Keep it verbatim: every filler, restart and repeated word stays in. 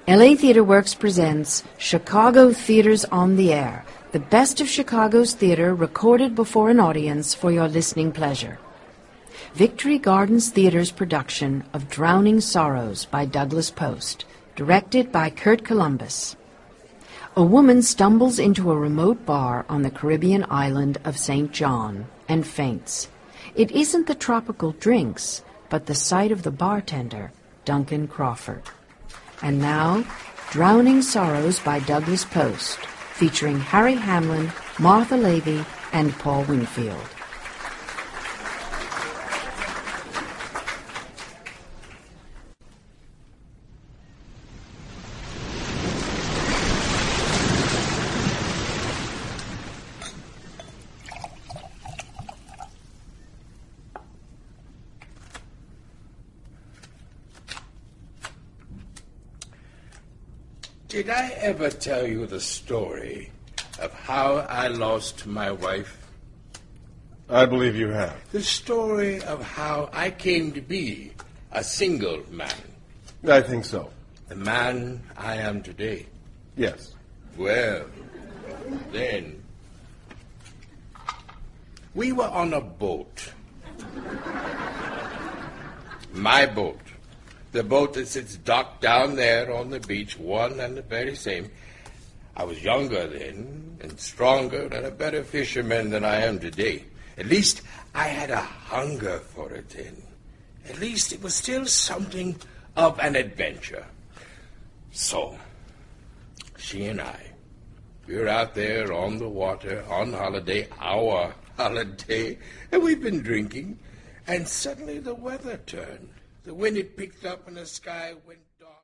L A Theater Works presents Chicago Theaters on the Air, the best of Chicago's theater recorded before an audience for your listening pleasure. Victory Gardens Theater's production of Drowning Sorrows by Douglas Post, directed by Kurt Columbus. A woman stumbles into a remote bar on the Caribbean island of Saint John and faints. It isn't the tropical drinks, but the sight of the bartender, Duncan Crawford. And now, Drowning Sorrows by Douglas Post, featuring Harry Hamlin, Martha Lavey, and Paul Wingfield. Did I ever tell you the story of how I lost my wife? I believe you have. The story of how I came to be a single man. I think so. The man I am today. Yes. Well, then, we were on a boat. My boat. The boat that sits docked down there on the beach, one and the very same. I was younger then, and stronger and a better fisherman than I am today. At least I had a hunger for it then. At least it was still something of an adventure. So, she and I, we were out there on the water, on holiday, our holiday, and we've been drinking, and suddenly the weather turned. The wind had picked up and the sky went